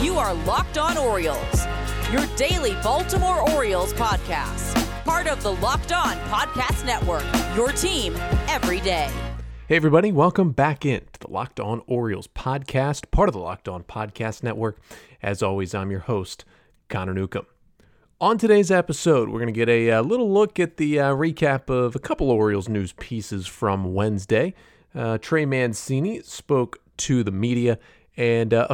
You are Locked On Orioles, your daily Baltimore Orioles podcast. Part of the Locked On Podcast Network, your team every day. Hey everybody, welcome back in to the Locked On Orioles podcast, part of the Locked On Podcast Network. As always, I'm your host, Connor Newcomb. On today's episode, we're going to get a little look at the recap of a couple Orioles news pieces from Wednesday. Trey Mancini spoke to the media, and a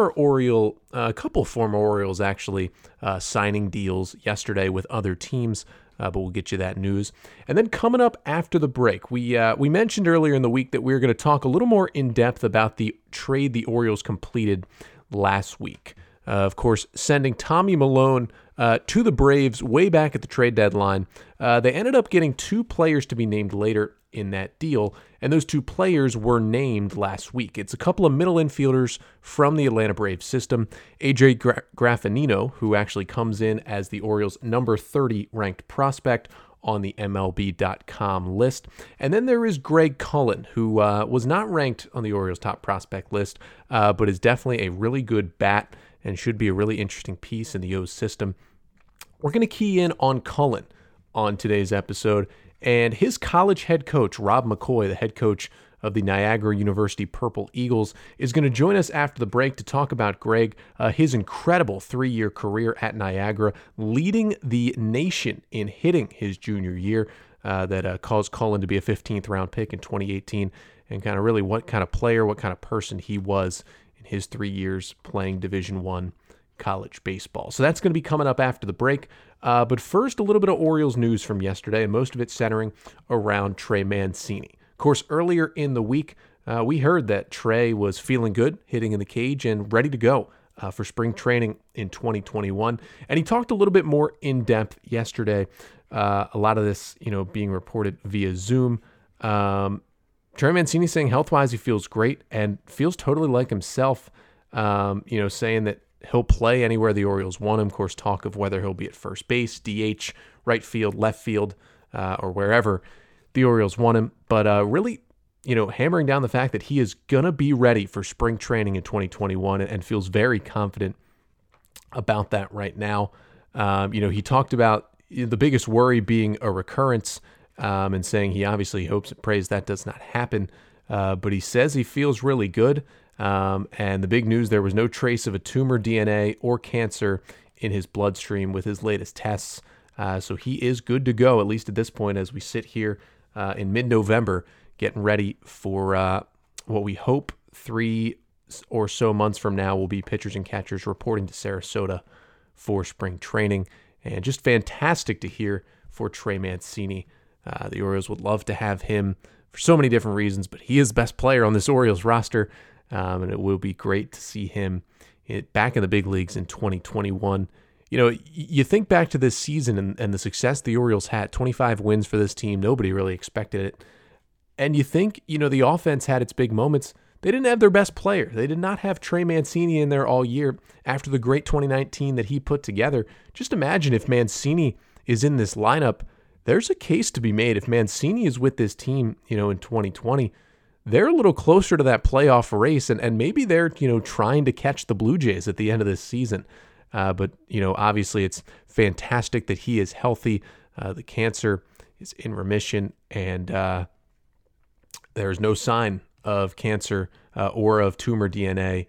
couple former Orioles actually signing deals yesterday with other teams, but we'll get you that news. And then coming up after the break, we mentioned earlier in the week that we were going to talk a little more in depth about the trade the Orioles completed last week. Of course, sending Tommy Milone to the Braves way back at the trade deadline. They ended up getting two players to be named later in that deal, and those two players were named last week. It's a couple of middle infielders from the Atlanta Braves system. AJ Graffinino, who actually comes in as the Orioles' number 30 ranked prospect on the MLB.com list. And then there is Greg Cullen, who was not ranked on the Orioles' top prospect list, but is definitely a really good bat and should be a really interesting piece in the O's system. We're going to key in on Cullen on today's episode, and his college head coach, Rob McCoy, the head coach of the Niagara University Purple Eagles, is going to join us after the break to talk about Greg, his incredible 3-year career at Niagara, leading the nation in hitting his junior year that caused Cullen to be a 15th round pick in 2018, and kind of really what kind of player, what kind of person he was in his 3 years playing Division I college baseball. So that's going to be coming up after the break. But first, a little bit of Orioles news from yesterday, and most of it centering around Trey Mancini. Of course, earlier in the week, we heard that Trey was feeling good, hitting in the cage, and ready to go for spring training in 2021. And he talked a little bit more in depth yesterday. A lot of this, being reported via Zoom. Trey Mancini saying health-wise he feels great and feels totally like himself, saying that he'll play anywhere the Orioles want him. Of course, talk of whether he'll be at first base, DH, right field, left field, or wherever the Orioles want him. But really, hammering down the fact that he is going to be ready for spring training in 2021 and feels very confident about that right now. He talked about the biggest worry being a recurrence, and saying he obviously hopes and prays that does not happen. But he says he feels really good. And the big news, there was no trace of a tumor DNA or cancer in his bloodstream with his latest tests. So he is good to go, at least at this point, as we sit here in mid-November, getting ready for what we hope 3 or so months from now will be pitchers and catchers reporting to Sarasota for spring training. And just fantastic to hear for Trey Mancini. The Orioles would love to have him for so many different reasons, but he is the best player on this Orioles roster. And it will be great to see him back in the big leagues in 2021. You think back to this season and the success the Orioles had, 25 wins for this team. Nobody really expected it. And you think, the offense had its big moments. They didn't have their best player. They did not have Trey Mancini in there all year after the great 2019 that he put together. Just imagine if Mancini is in this lineup. There's a case to be made. If Mancini is with this team, in 2020, they're a little closer to that playoff race, and maybe they're, trying to catch the Blue Jays at the end of this season. But, obviously it's fantastic that he is healthy. The cancer is in remission, and there's no sign of cancer or of tumor DNA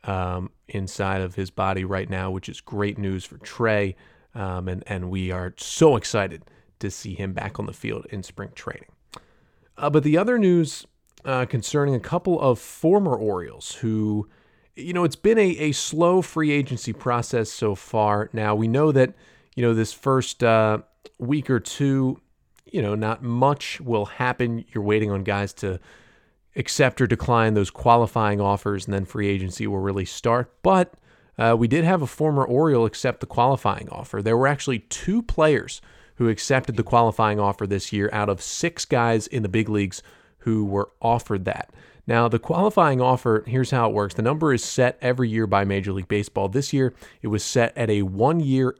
inside of his body right now, which is great news for Trey. And we are so excited to see him back on the field in spring training. But the other news concerning a couple of former Orioles who, it's been a slow free agency process so far. Now, we know that, this first week or two, not much will happen. You're waiting on guys to accept or decline those qualifying offers, and then free agency will really start. But we did have a former Oriole accept the qualifying offer. There were actually 2 players who accepted the qualifying offer this year out of 6 guys in the big leagues who were offered that. Now, the qualifying offer, here's how it works. The number is set every year by Major League Baseball. This year, it was set at a 1-year,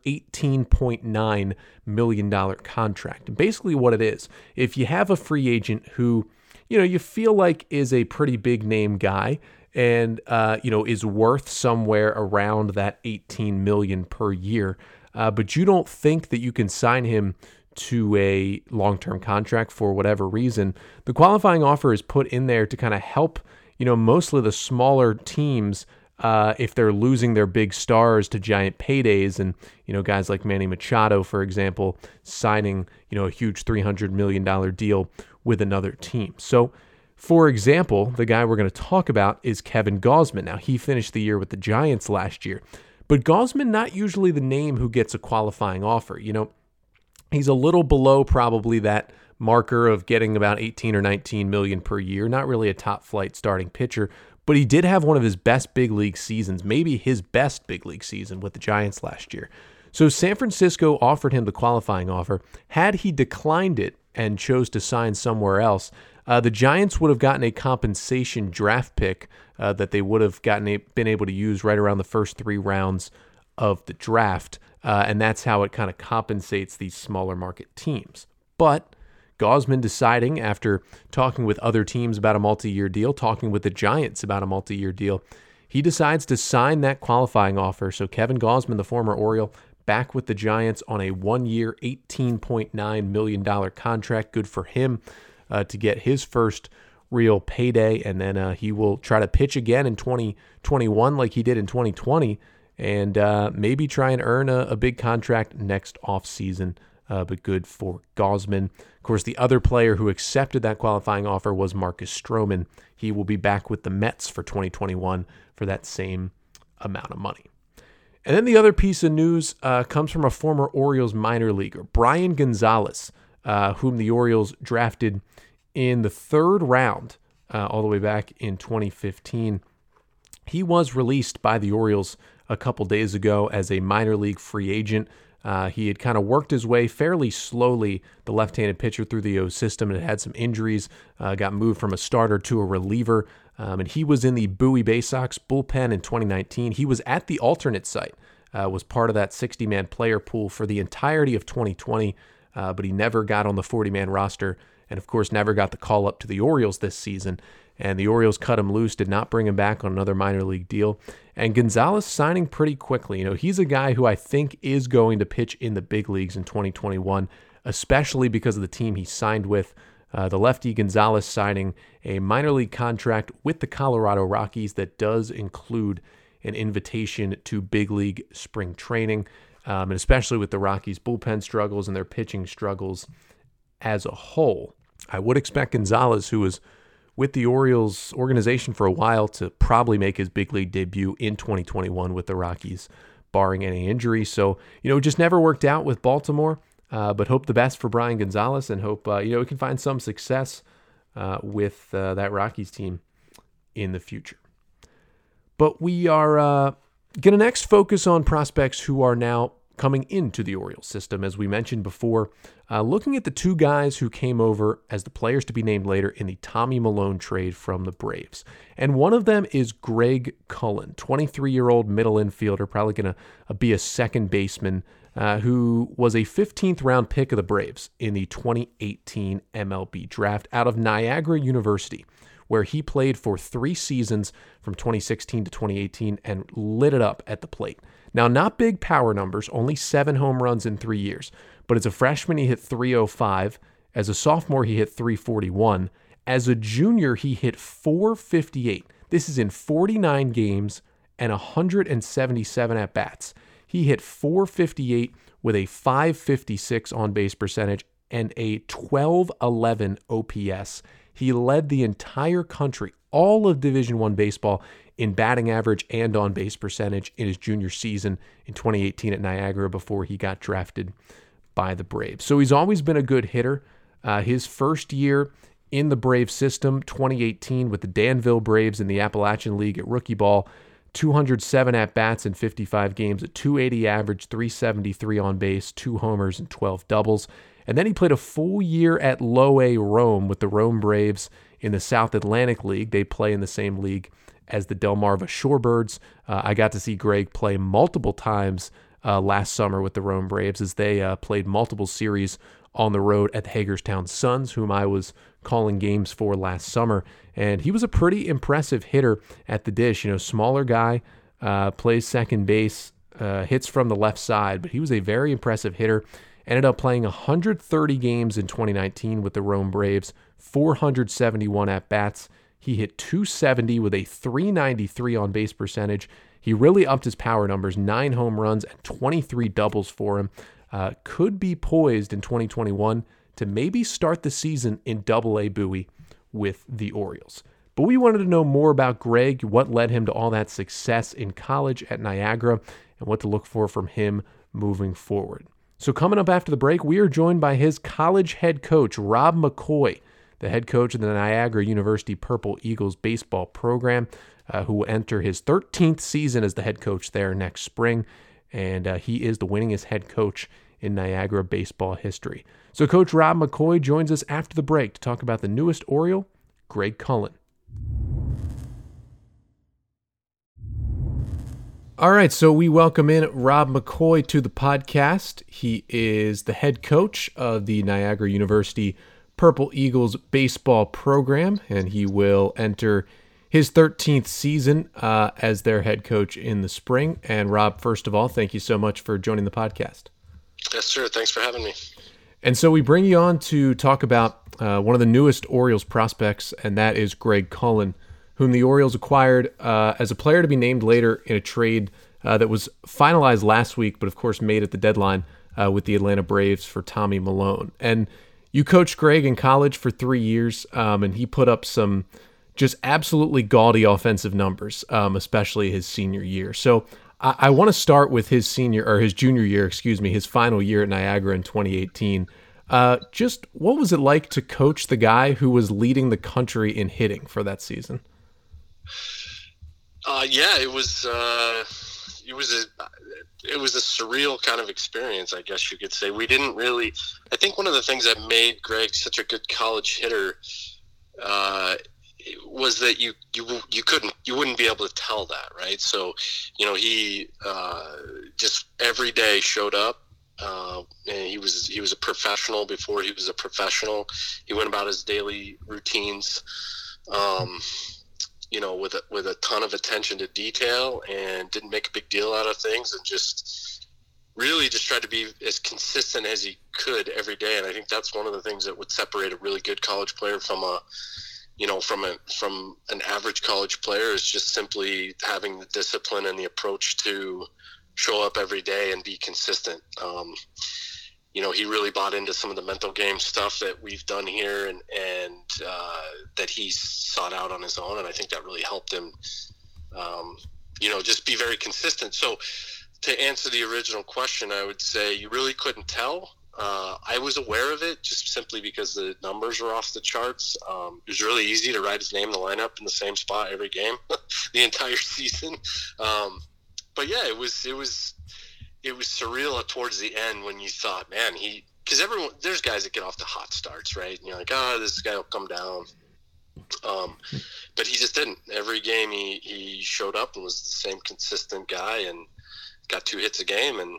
$18.9 million contract. And basically what it is, if you have a free agent who, you feel like is a pretty big name guy, and is worth somewhere around that $18 million per year. But you don't think that you can sign him to a long-term contract for whatever reason. The qualifying offer is put in there to kind of help, mostly the smaller teams if they're losing their big stars to giant paydays, and guys like Manny Machado, for example, signing a huge $300 million deal with another team. So, for example, the guy we're going to talk about is Kevin Gausman. Now, he finished the year with the Giants last year, but Gausman not usually the name who gets a qualifying offer. He's a little below probably that marker of getting about 18 or 19 million per year. Not really a top flight starting pitcher, but he did have one of his best big league seasons, maybe his best big league season with the Giants last year. So San Francisco offered him the qualifying offer. Had he declined it and chose to sign somewhere else, the Giants would have gotten a compensation draft pick that they would have been able to use right around the first 3 rounds of the draft. And that's how it kind of compensates these smaller market teams. But Gausman deciding, after talking with other teams about a multi-year deal, talking with the Giants about a multi-year deal, he decides to sign that qualifying offer. So Kevin Gausman, the former Oriole, back with the Giants on a 1-year, $18.9 million contract. Good for him to get his first real payday. And then he will try to pitch again in 2021 like he did in 2020. And maybe try and earn a big contract next offseason, but good for Gausman. Of course, the other player who accepted that qualifying offer was Marcus Stroman. He will be back with the Mets for 2021 for that same amount of money. And then the other piece of news comes from a former Orioles minor leaguer, Brian Gonzalez, whom the Orioles drafted in the 3rd round all the way back in 2015. He was released by the Orioles a couple days ago as a minor league free agent. He had kind of worked his way fairly slowly, the left-handed pitcher, through the O system, and had some injuries, got moved from a starter to a reliever, and he was in the Bowie Bay Sox bullpen in 2019. He was at the alternate site, was part of that 60-man player pool for the entirety of 2020, but he never got on the 40-man roster, and of course never got the call up to the Orioles this season. And the Orioles cut him loose, did not bring him back on another minor league deal. And Gonzalez signing pretty quickly. He's a guy who I think is going to pitch in the big leagues in 2021, especially because of the team he signed with. The lefty Gonzalez signing a minor league contract with the Colorado Rockies that does include an invitation to big league spring training, and especially with the Rockies' bullpen struggles and their pitching struggles as a whole. I would expect Gonzalez, who was with the Orioles organization for a while, to probably make his big league debut in 2021 with the Rockies, barring any injury. So, it just never worked out with Baltimore, but hope the best for Brian Gonzalez, and hope, we can find some success with that Rockies team in the future. But we are going to next focus on prospects who are now coming into the Orioles system. As we mentioned before, looking at the 2 guys who came over as the players to be named later in the Tommy Milone trade from the Braves. And one of them is Greg Cullen, 23-year-old middle infielder, probably going to be a second baseman, who was a 15th round pick of the Braves in the 2018 MLB draft out of Niagara University, where he played for 3 seasons from 2016 to 2018 and lit it up at the plate. Now, not big power numbers, only 7 home runs in 3 years, but as a freshman, he hit .305. As a sophomore, he hit .341. As a junior, he hit .458. This is in 49 games and 177 at-bats. He hit .458 with a .556 on-base percentage and a .1211 OPS. He led the entire country, all of Division I baseball, in batting average and on-base percentage in his junior season in 2018 at Niagara before he got drafted by the Braves. So he's always been a good hitter. His first year in the Braves system, 2018, with the Danville Braves in the Appalachian League at rookie ball, 207 at-bats in 55 games, a .280 average, .373 on base, 2 homers, and 12 doubles. And then he played a full year at Low A Rome with the Rome Braves in the South Atlantic League. They play in the same league as the Delmarva Shorebirds. I got to see Greg play multiple times last summer with the Rome Braves as they played multiple series on the road at the Hagerstown Suns, whom I was calling games for last summer. And he was a pretty impressive hitter at the dish. Smaller guy, plays second base, hits from the left side, but he was a very impressive hitter. Ended up playing 130 games in 2019 with the Rome Braves, 471 at-bats. He hit .270 with a .393 on-base percentage. He really upped his power numbers, 9 home runs and 23 doubles for him. Could be poised in 2021 to maybe start the season in Double-A Bowie with the Orioles. But we wanted to know more about Greg, what led him to all that success in college at Niagara, and what to look for from him moving forward. So coming up after the break, we are joined by his college head coach, Rob McCoy, the head coach of the Niagara University Purple Eagles baseball program, who will enter his 13th season as the head coach there next spring. And he is the winningest head coach in Niagara baseball history. So Coach Rob McCoy joins us after the break to talk about the newest Oriole, Greg Cullen. All right, so we welcome in Rob McCoy to the podcast. He is the head coach of the Niagara University Purple Eagles baseball program, and he will enter his 13th season as their head coach in the spring. And Rob, first of all, thank you so much for joining the podcast. Yes, sir. Thanks for having me. And so we bring you on to talk about one of the newest Orioles prospects, and that is Greg Cullen, whom the Orioles acquired as a player to be named later in a trade that was finalized last week, but of course made at the deadline with the Atlanta Braves for Tommy Milone. And you coached Greg in college for 3 years, and he put up some just absolutely gaudy offensive numbers, especially his senior year. So I want to start with his junior year, his final year at Niagara in 2018. Just what was it like to coach the guy who was leading the country in hitting for that season? It was a surreal kind of experience, I guess you could say. We didn't really. I think one of the things that made Greg such a good college hitter was that you wouldn't be able to tell that, right? So, he just every day showed up. And he was a professional before he was a professional. He went about his daily routines, with a ton of attention to detail, and didn't make a big deal out of things, and just really just tried to be as consistent as he could every day. And I think that's one of the things that would separate a really good college player from from an average college player, is just simply having the discipline and the approach to show up every day and be consistent. He really bought into some of the mental game stuff that we've done here, and that he sought out on his own. And I think that really helped him, just be very consistent. So to answer the original question, I would say you really couldn't tell. I was aware of it just simply because the numbers were off the charts. It was really easy to write his name in the lineup in the same spot every game, the entire season. But yeah, it was surreal towards the end when you thought, man, because there's guys that get off to hot starts, right? And you're like, this guy will come down. But he just didn't. Every game he showed up and was the same consistent guy, and got 2 hits a game, and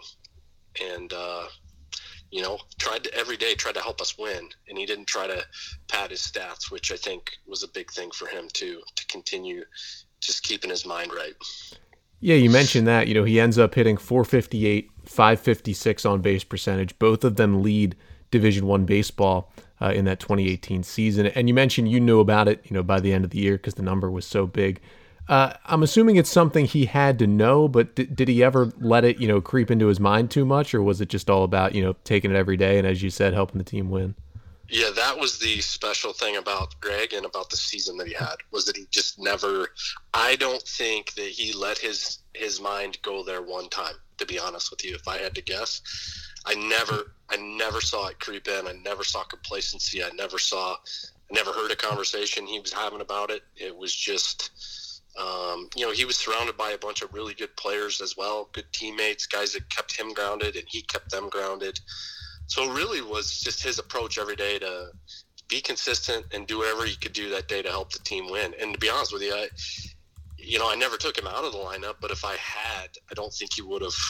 every day tried to help us win. And he didn't try to pad his stats, which I think was a big thing for him too, to continue just keeping his mind right. Yeah, you mentioned that. He ends up hitting .458, .556 on base percentage. Both of them lead Division I baseball in that 2018 season. And you mentioned you knew about it, by the end of the year because the number was so big. I'm assuming it's something he had to know, but did he ever let it, creep into his mind too much, or was it just all about, taking it every day and, as you said, helping the team win? Yeah, that was the special thing about Greg and about the season that he had, was that he just never – I don't think that he let his mind go there one time, to be honest with you, if I had to guess. I never saw it creep in. I never saw complacency. I never heard a conversation he was having about it. It was just he was surrounded by a bunch of really good players as well, good teammates, guys that kept him grounded, and he kept them grounded. So it really was just his approach every day to be consistent and do whatever he could do that day to help the team win. And to be honest with you, I never took him out of the lineup, but if I had, I don't think he would have,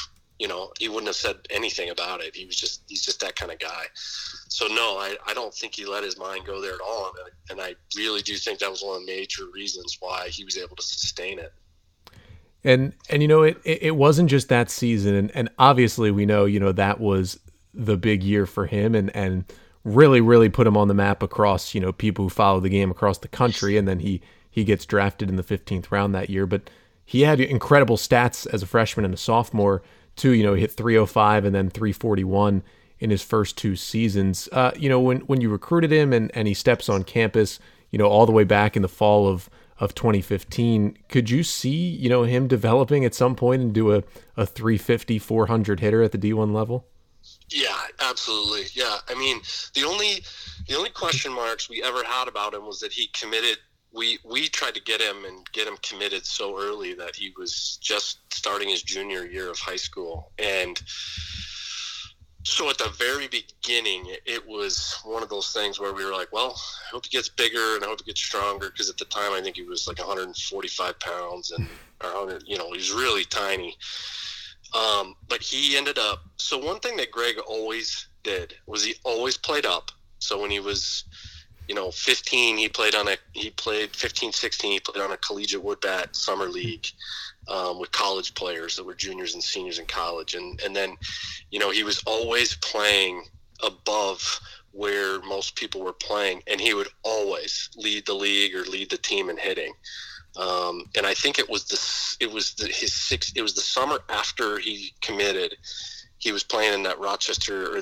he wouldn't have said anything about it. He's just that kind of guy. So no, I don't think he let his mind go there at all. And I really do think that was one of the major reasons why he was able to sustain it. And it wasn't just that season. And obviously we know, that was the big year for him and really, really put him on the map across, people who follow the game across the country. And then he gets drafted in the 15th round that year. But he had incredible stats as a freshman and a sophomore too. He hit 305 and then 341 in his first 2 seasons. When you recruited him and he steps on campus, all the way back in the fall of 2015, could you see, him developing at some point into a 350, 400 hitter at the D1 level? Yeah, absolutely. Yeah. I mean, the only question marks we ever had about him was that he committed. We tried to get him committed so early that he was just starting his junior year of high school. And so at the very beginning, it was one of those things where we were like, well, I hope he gets bigger and I hope he gets stronger. Because at the time, I think he was like 145 pounds and 100, he was really tiny. But he ended up, so one thing that Greg always did was he always played up. So when he was, 15, he played 15, 16, he played on a collegiate wood bat summer league with college players that were juniors and seniors in college. And then, he was always playing above where most people were playing, and he would always lead the league or lead the team in hitting. And I think it was the summer after he committed, he was playing in that Rochester or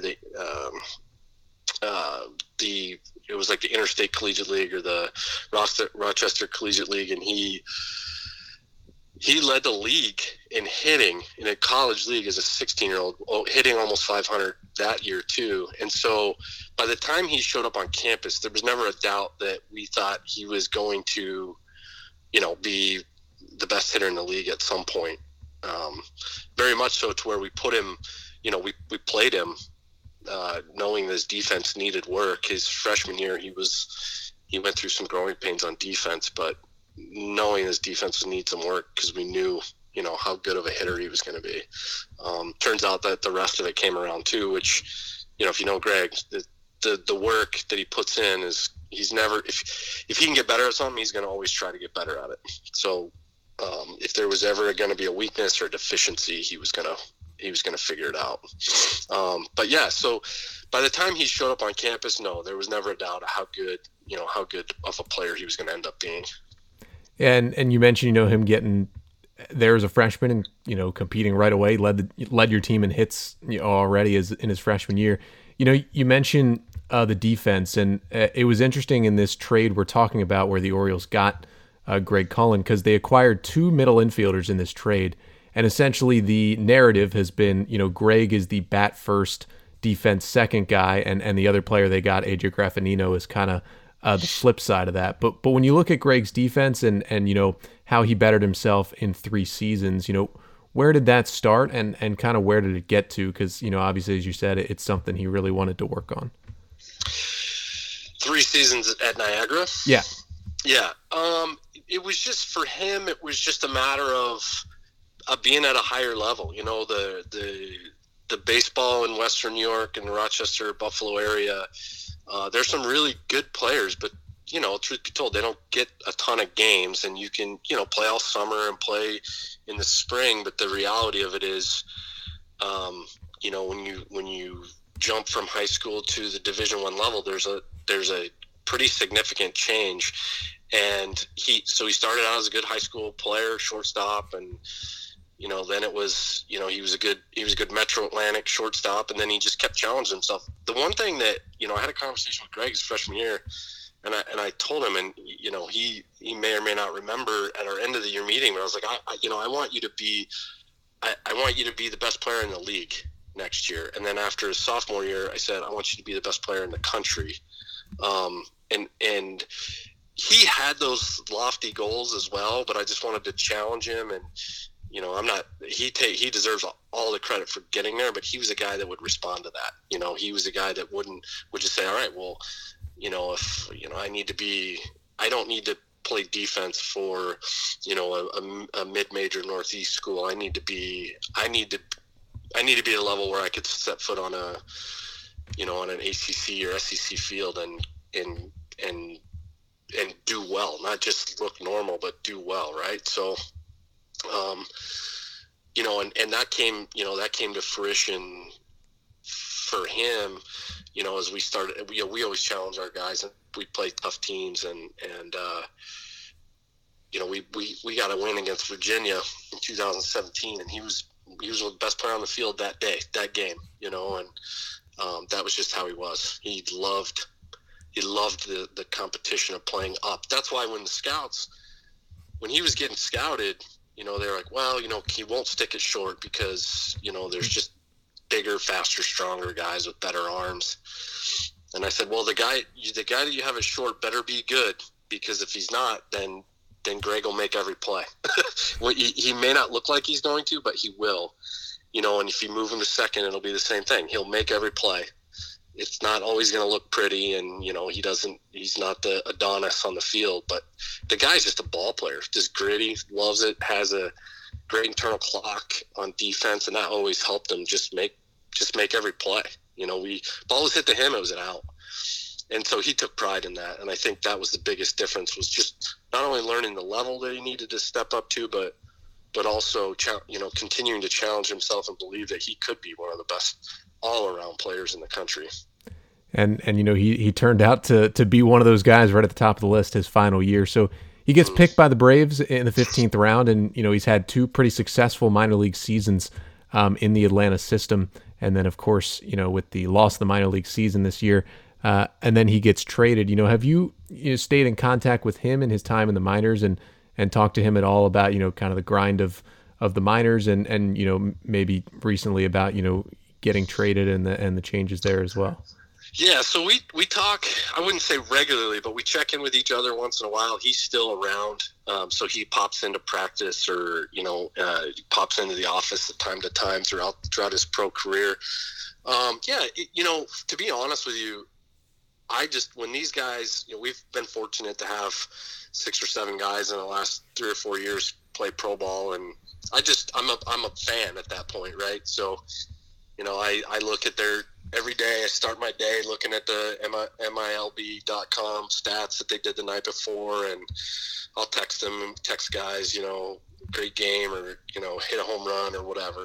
it was like the Interstate Collegiate League or the Rochester Collegiate League, and he led the league in hitting in a college league as a 16-year-old, hitting almost 500 that year too. And so by the time he showed up on campus, there was never a doubt that we thought he was going to, be the best hitter in the league at some point. Very much so to where we put him, we played him knowing his defense needed work. His freshman year, he went through some growing pains on defense, but knowing his defense would need some work because we knew, how good of a hitter he was going to be. Turns out that the rest of it came around too, which, if you know Greg, the work that he puts in is he's never, if he can get better at something, he's going to always try to get better at it. So if there was ever going to be a weakness or a deficiency, he was going to figure it out. But yeah, so by the time he showed up on campus, no, there was never a doubt of how good of a player he was going to end up being. And you mentioned, him getting there as a freshman and, competing right away, led your team in hits already in his freshman year. You mentioned the defense, and it was interesting in this trade we're talking about where the Orioles got Greg Cullen, because they acquired 2 middle infielders in this trade. And essentially the narrative has been, Greg is the bat first, defense second guy, and the other player they got, AJ Graffinino, is kind of the flip side of that. But when you look at Greg's defense and how he bettered himself in 3 seasons, where did that start and kind of where did it get to? Because, obviously, as you said, it's something he really wanted to work on. 3 seasons at Niagara? Yeah. Yeah. It was just, for him, it was just a matter of being at a higher level. The baseball in Western New York and the Rochester, Buffalo area, there's some really good players, but, truth be told, they don't get a ton of games, and you can, play all summer and play in the spring. But the reality of it is, when you jump from high school to the Division I level, there's a pretty significant change. And he started out as a good high school player, shortstop, and then it was, he was a good Metro Atlantic shortstop, and then he just kept challenging himself. The one thing that, I had a conversation with Greg his freshman year, and I told him, and, he may or may not remember at our end of the year meeting, but I was like, I want you to be the best player in the league next year. And then after his sophomore year, I said, I want you to be the best player in the country. And he had those lofty goals as well, but I just wanted to challenge him. And, he deserves all the credit for getting there, but he was a guy that would respond to that. He was a guy that would just say, all right, well, if, I don't need to play defense for, a mid-major Northeast school. I need to I need to be at a level where I could set foot on an ACC or SEC field and do well, not just look normal, but do well. Right. So, and that came to fruition for him, as we started. We always challenge our guys, and we play tough teams, and we got a win against Virginia in 2017, and he was the best player on the field that game, and that was just how he was. He loved the competition of playing up. That's why when he was getting scouted, they're like, well, he won't stick it short because, there's just bigger, faster, stronger guys with better arms. And I said, well, the guy that you have at short better be good, because if he's not, then Greg will make every play. Well, he may not look like he's going to, but he will. And if you move him to second, it'll be the same thing. He'll make every play. It's not always going to look pretty, and he's not the Adonis on the field, but the guy's just a ball player, just gritty, loves it, has a great internal clock on defense, and that always helped him just make every play. Ball was hit to him, it was an out. And so he took pride in that, and I think that was the biggest difference, was just not only learning the level that he needed to step up to, but also continuing to challenge himself and believe that he could be one of the best all-around players in the country. And he turned out to be one of those guys right at the top of the list his final year. So he gets picked by the Braves in the 15th round, and he's had two pretty successful minor league seasons in the Atlanta system. And then, of course, with the loss of the minor league season this year, and then he gets traded. Have you stayed in contact with him in his time in the minors and talked to him at all about kind of the grind of the minors and maybe recently about getting traded and the changes there as well? Yeah, so we talk, I wouldn't say regularly, but we check in with each other once in a while. He's still around, so he pops into practice or, pops into the office time to time throughout his pro career. To be honest with you, when these guys, we've been fortunate to have 6 or 7 guys in the last 3 or 4 years play pro ball, and I'm a fan at that point, right? So, I look at every day I start my day looking at the MILB.com stats that they did the night before, and I'll text guys, great game, or, hit a home run or whatever.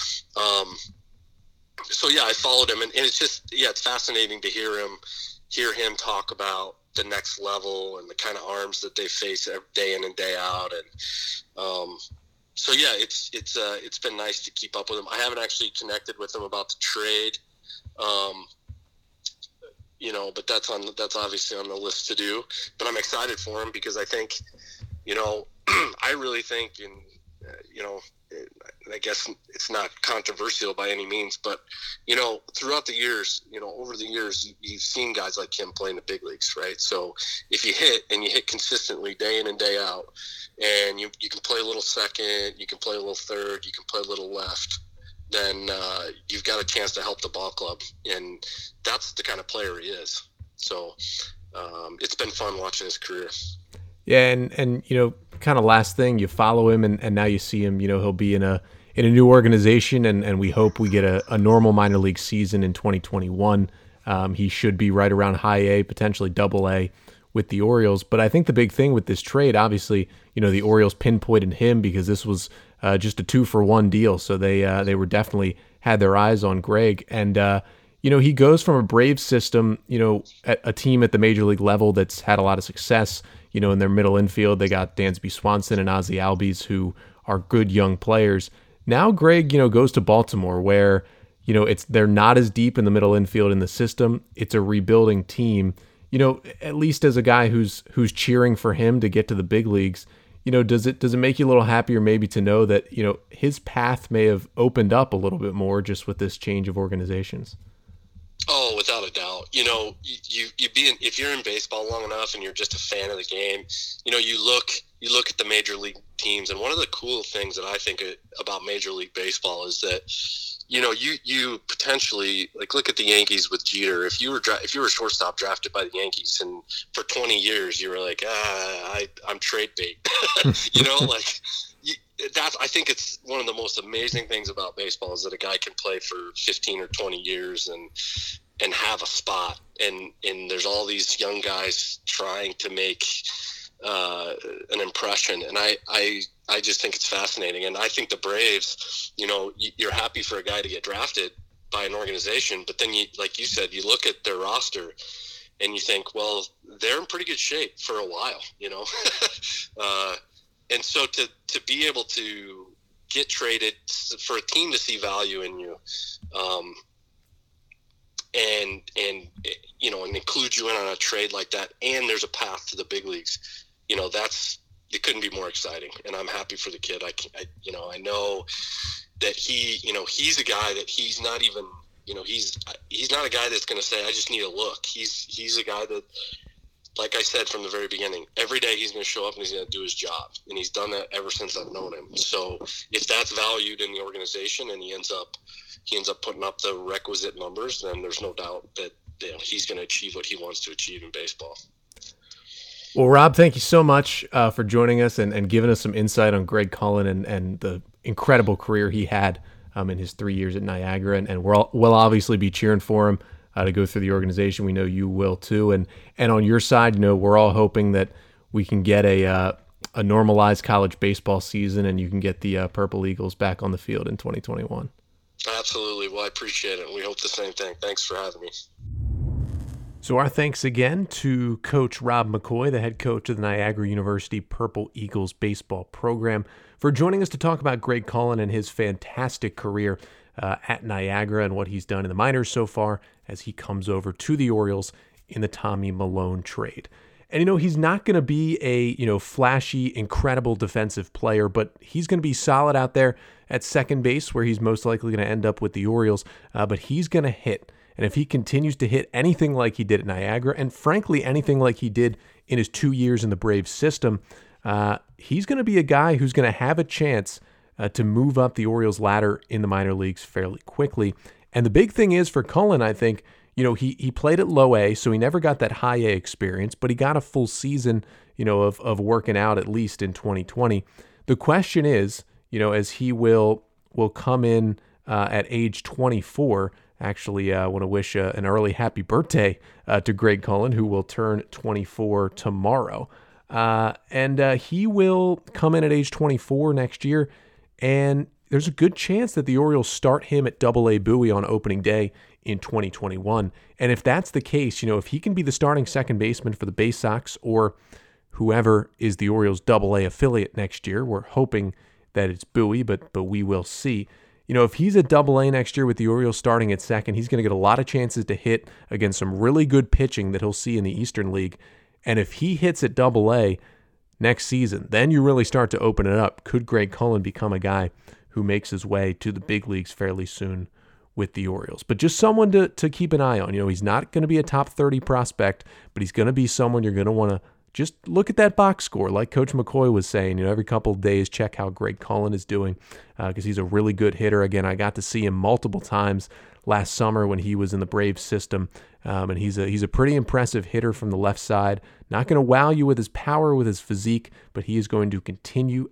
So yeah, I followed him, and it's just, it's fascinating to hear him talk about the next level and the kind of arms that they face every day in and day out. And, so yeah, it's been nice to keep up with him. I haven't actually connected with him about the trade. But that's obviously on the list to do, but I'm excited for him because I think, I really think, I guess it's not controversial by any means, but, throughout the years, over the years, you've seen guys like him play in the big leagues, right? So if you hit consistently day in and day out, and you can play a little second, you can play a little third, you can play a little left, then you've got a chance to help the ball club. And that's the kind of player he is. So it's been fun watching his career. Yeah, and kind of last thing, you follow him, and now you see him, he'll be in a new organization, and we hope we get a normal minor league season in 2021. He should be right around high A, potentially double A with the Orioles. But I think the big thing with this trade, obviously, the Orioles pinpointed him because this was just a 2-for-1 deal. So they were definitely had their eyes on Greg. And, he goes from a Braves system, a team at the major league level that's had a lot of success, in their middle infield. They got Dansby Swanson and Ozzie Albies, who are good young players. Now Greg, goes to Baltimore, where, they're not as deep in the middle infield in the system. It's a rebuilding team. At least as a guy who's cheering for him to get to the big leagues, does it make you a little happier maybe to know that, his path may have opened up a little bit more just with this change of organizations? Oh, without a doubt. If you're in baseball long enough and you're just a fan of the game, you look at the major league teams, and one of the cool things that I think about Major League Baseball is that you potentially, like, look at the Yankees with Jeter. If you were a shortstop drafted by the Yankees, and for 20 years you were like, I'm trade bait, I think it's one of the most amazing things about baseball is that a guy can play for 15 or 20 years and have a spot. And there's all these young guys trying to make an impression. And I just think it's fascinating. And I think the Braves, you're happy for a guy to get drafted by an organization, but then like you said, you look at their roster and you think, well, they're in pretty good shape for a while, and so to be able to get traded for a team to see value in you, and include you in on a trade like that, and there's a path to the big leagues, it couldn't be more exciting. And I'm happy for the kid. I know that he's a guy that he's not even, he's not a guy that's going to say, I just need a look. He's a guy that, like I said from the very beginning, every day he's going to show up and he's going to do his job. And he's done that ever since I've known him. So if that's valued in the organization and he ends up putting up the requisite numbers, then there's no doubt that he's going to achieve what he wants to achieve in baseball. Well, Rob, thank you so much for joining us and giving us some insight on Greg Cullen and the incredible career he had in his 3 years at Niagara. And we'll obviously be cheering for him to go through the organization. We know you will too. And on your side, we're all hoping that we can get a normalized college baseball season and you can get the Purple Eagles back on the field in 2021. Absolutely. Well, I appreciate it. We hope the same thing. Thanks for having me. So our thanks again to Coach Rob McCoy, the head coach of the Niagara University Purple Eagles baseball program, for joining us to talk about Greg Cullen and his fantastic career at Niagara and what he's done in the minors so far as he comes over to the Orioles in the Tommy Milone trade. And, he's not going to be a, flashy, incredible defensive player, but he's going to be solid out there at second base where he's most likely going to end up with the Orioles, but he's going to hit. And if he continues to hit anything like he did at Niagara, and frankly, anything like he did in his 2 years in the Braves system, he's going to be a guy who's going to have a chance to move up the Orioles ladder in the minor leagues fairly quickly. And the big thing is for Cullen, I think, he played at low A, so he never got that high A experience, but he got a full season, of working out at least in 2020. The question is, as he will come in at age 24. Actually, I want to wish an early happy birthday to Greg Cullen, who will turn 24 tomorrow. And he will come in at age 24 next year, and there's a good chance that the Orioles start him at Double-A Bowie on opening day in 2021. And if that's the case, if he can be the starting second baseman for the Bay Sox or whoever is the Orioles Double-A affiliate next year, we're hoping that it's Bowie, but we will see. If he's at Double-A next year with the Orioles starting at second, he's going to get a lot of chances to hit against some really good pitching that he'll see in the Eastern League. And if he hits at Double-A next season, then you really start to open it up. Could Greg Cullen become a guy who makes his way to the big leagues fairly soon with the Orioles? But just someone to keep an eye on. He's not going to be a top 30 prospect, but he's going to be someone you're going to want to just look at that box score. Like Coach McCoy was saying, every couple of days, check how Greg Cullen is doing because he's a really good hitter. Again, I got to see him multiple times last summer when he was in the Braves system, and he's a pretty impressive hitter from the left side. Not going to wow you with his power, with his physique, but he is going to continue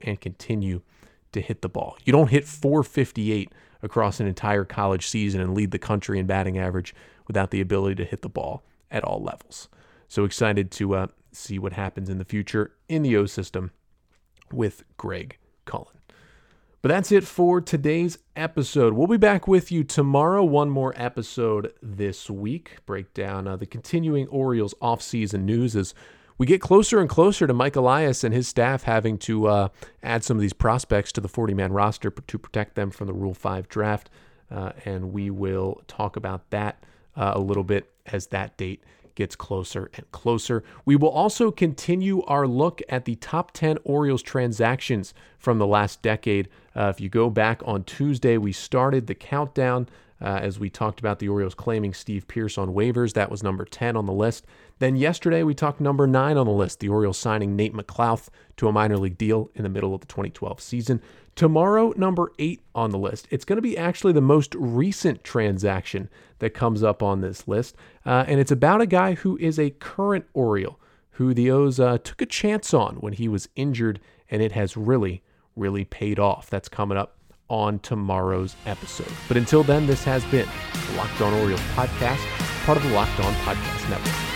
to hit the ball. You don't hit .458 across an entire college season and lead the country in batting average without the ability to hit the ball at all levels. So excited to see what happens in the future in the O system with Greg Cullen. But that's it for today's episode. We'll be back with you tomorrow. One more episode this week. Break down the continuing Orioles offseason news as we get closer and closer to Mike Elias and his staff having to add some of these prospects to the 40-man roster to protect them from the Rule 5 draft. And we will talk about that a little bit as that date gets closer and closer. We will also continue our look at the top 10 Orioles transactions from the last decade. If you go back on Tuesday, we started the countdown as we talked about the Orioles claiming Steve Pearce on waivers. That was number 10 on the list. Then yesterday, we talked number 9 on the list, the Orioles signing Nate McLouth to a minor league deal in the middle of the 2012 season. Tomorrow, number 8 on the list. It's going to be actually the most recent transaction that comes up on this list, and it's about a guy who is a current Oriole, who the O's took a chance on when he was injured, and it has really really paid off. That's coming up on tomorrow's episode. But until then, this has been the Locked On Orioles podcast, part of the Locked On Podcast Network.